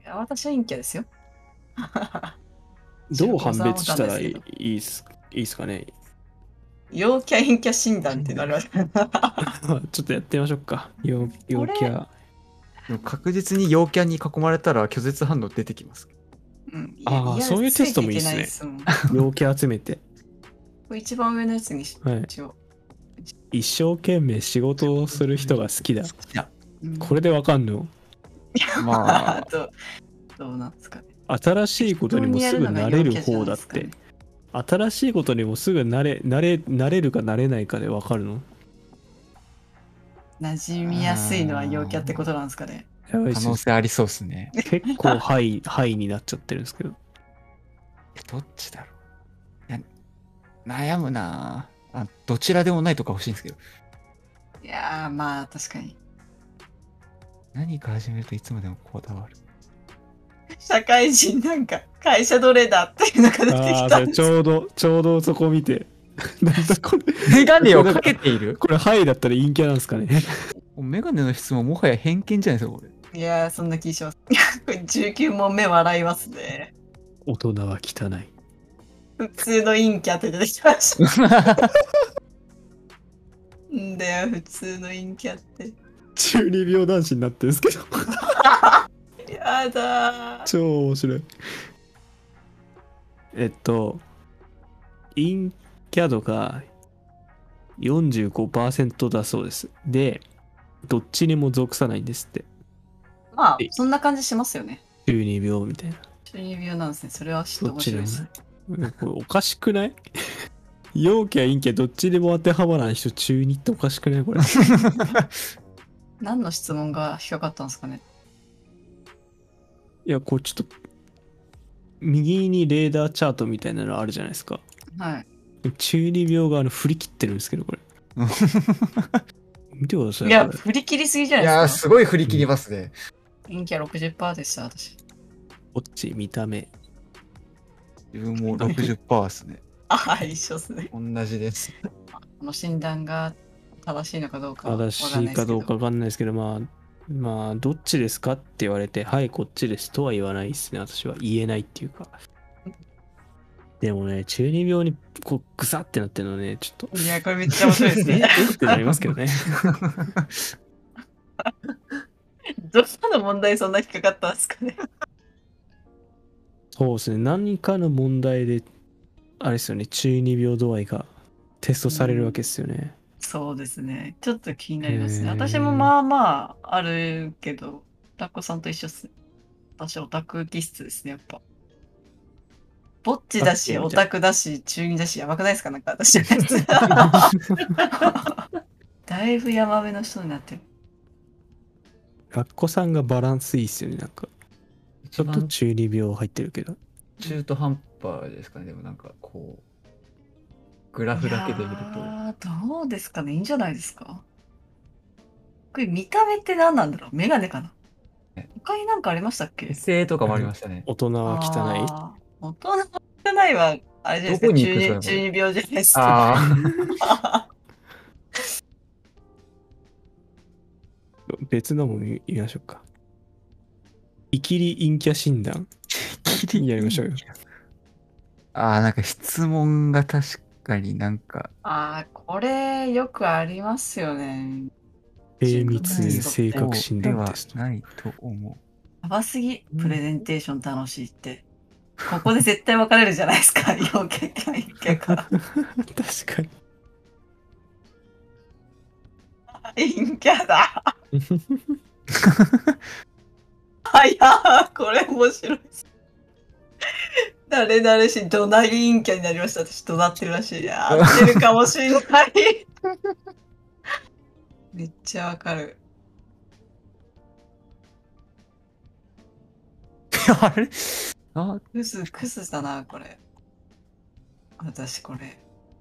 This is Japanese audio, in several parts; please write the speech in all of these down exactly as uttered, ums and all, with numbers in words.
や、私は陰キャですよ。 どう判別したらいいいいっすいいっすかね。 陽キャ陰キャ診断ってなるわけ。 ちょっとやってみましょうか。陽陽キャ。 でも確実に陽キャに囲まれたら拒絶反応出てきます。 うん、 ああ、そういうテストもいいっすね。陽キャ集めて。 これ一番上のやつにし、 はい、 一応。 一生懸命仕事をする人が好きだ。好きだ。これでわかんの？ まあど、どうなんですかね。 新しいことにもすぐ慣れる方だって。新しいことにもすぐ慣れ、慣れ、慣れるか慣れないかでわかるの？ 馴染みやすいのは陽キャってことなんですかね。 可能性ありそうですね。 結構ハイ、ハイになっちゃってるんですけど。 どっちだろう。いや悩むなあ。どちらでもないとか欲しいんですけど。 いやー、まあ確かに。 何か始めるといつまでもこだわる。 社会人なんか会社どれだっていうのが出てきたんです。 ああ、それちょうど、ちょうどそこ見て。なんだこれ。 メガネをかけている？ これハイだったら陰キャなんですかね。 メガネの質問もはや偏見じゃないですか、これ。 いやー、そんな気します。これじゅうきゅう問目笑いますね。 大人は汚い。 普通の陰キャって出てきました。んだよ、普通の陰キャって。 中二病男子になってるんですけど。 やだー。 超面白い。えっと、陰キャ度が よんじゅうごパーセント だそうです。で、どっちにも属さないんですって。 まあ、そんな感じしますよね。 中二病みたいな。 中二病なんですね。それはちょっと面白いですね。 これおかしくない？陽キャ陰キャどっちでも当てはまらない人中二っておかしくないこれ。 何の質問が引っかかったんですかね。 いや、こうちょっと、右にレーダーチャートみたいなのあるじゃないですか。 はい。 中二病があの振り切ってるんですけど、これ。見てください。 いや、振り切りすぎじゃないですか。 いや、すごい振り切りますね。 陰キャ ろくじゅっパーセント でした、私。 こっち、見た目。 自分も ろくじゅっパーセント ですね。 ああ、一緒ですね。 同じです。 この診断が正しいのかどうか正しいかどうかわかんないですけど、まあ、まあ、どっちですかって言われて、はい、こっちですとは言わないですね。私は言えないっていうか。でもね、中二病にこうグサってなってるのね、ちょっと。 いや、これめっちゃ面白いですね。 えってなりますけどね。 どんなの問題そんな引っかかったんですかね。 そうですね、何かの問題で、あれですよね、中二病度合いがテストされるわけですよね。 うん、そうですね。ちょっと気になりますね。私もまあまああるけど、ラッコさんと一緒っす。私オタク気質ですね、やっぱ。ぼっちだし、オタクだし、中二だし、やばくないですかなんか私のやつ。だいぶ山上の人になってる。 ラッコさんがバランスいいっすよね、なんか。ちょっと中二病入ってるけど。 中途半端ですかね、でもなんかこう、グラフだけで見ると。 ああ、どうですかね、いいんじゃないですか。これ見た目って何なんだろう、メガネかな。他に何かありましたっけ？ エセとかもありましたね。 大人は汚い。 大人は汚いは、あれじゃないですか、中二、中二病じゃないですか。あ別のも見ましょうか。イキリ陰キャ診断。やりましょうよ。 ああ、なんか質問が確かになんか。 ああ、これよくありますよね。 精密性格診断テスト。 ないと思う。 やばすぎ、プレゼンテーション楽しいって。ここで絶対分かれるじゃないですか、陽キャか陰キャか。 確かに。 陰キャだ。あ、いやこれ面白いです。誰々し、怒鳴り陰キャになりました。私、怒鳴ってるらしい。いや合ってるかもしれない。めっちゃわかる。 あれあクス、クスだな、これ。私、これ。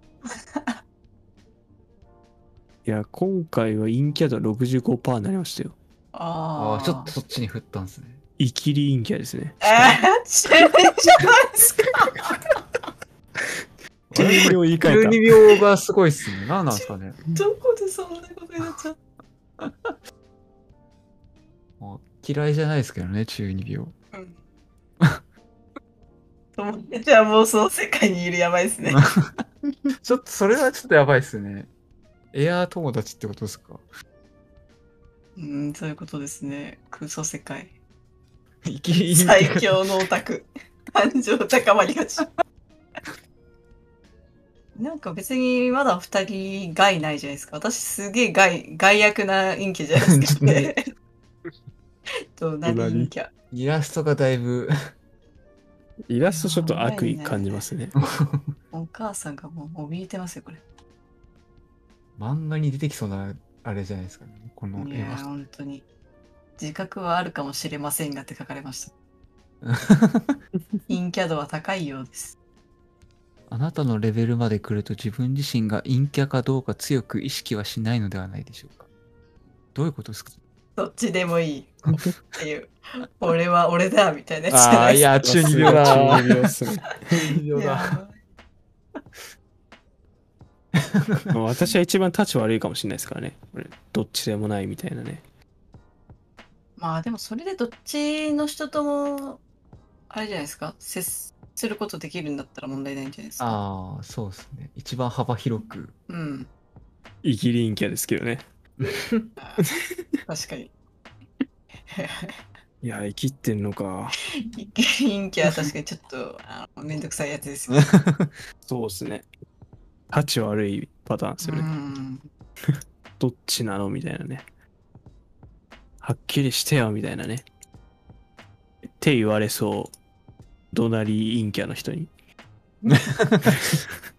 いや、今回は陰キャ度 ろくじゅうごパーセント になりましたよ。 ああ、ちょっとそっちに振ったんですね。 イキリ陰キャですね。 えー、中二じゃないですか。 中二病言い換えた。 中二病がすごいっすね。何なんですかね。 どこでそんなことになっちゃった。 嫌いじゃないですけどね、中二病。 う友達はもうその世界にいるやばいですね。 ちょっと、それはちょっとやばいっすね。エアー友達ってことですか？ うん、そういうことですね。空想世界。 生き最強のオタク。感情高まりがち。なんか別にまだ二人害ないじゃないですか。私すげえ害、害悪な陰キャじゃないですかね。と、何陰キャ。 イラストがだいぶイラストちょっと悪意感じますね。 お母さんがもう怯えてますよ、これ。 漫画に出てきそうなあれじゃないですかね。この絵いやー、 は。 本当に。自覚はあるかもしれませんがって書かれました。陰キャ度は高いようです。 あなたのレベルまで来ると自分自身が陰キャかどうか強く意識はしないのではないでしょうか。どういうことですか？ どっちでもいいっていう。俺は俺だみたいなやつじゃああ、 ないですか。 いや、中二病だ。 中二病っすね。 中二病だ。 いやまあ私は一番立ち悪いかもしれないですからね。これどっちでもないみたいなね。 まあでもそれでどっちの人とも、あれじゃないですか、接することできるんだったら問題ないんじゃないですか。 ああ、そうですね。一番幅広く。 うん。 イギリ陰キャですけどね。 確かに。 いや、生きってんのか。 陰キャは確かにちょっとあのめんどくさいやつですよ。 そうですね。立ち悪いパターンですうよね。 ん。 どっちなのみたいなね。はっきりしてよみたいなね。って言われそう。怒鳴り陰キャの人に。